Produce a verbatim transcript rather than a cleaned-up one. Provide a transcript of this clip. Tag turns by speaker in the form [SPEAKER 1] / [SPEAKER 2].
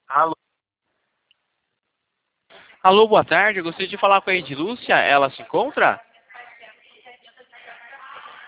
[SPEAKER 1] Alô,
[SPEAKER 2] Alô, boa tarde. Eu gostaria de falar com a Edilúcia. Ela se encontra?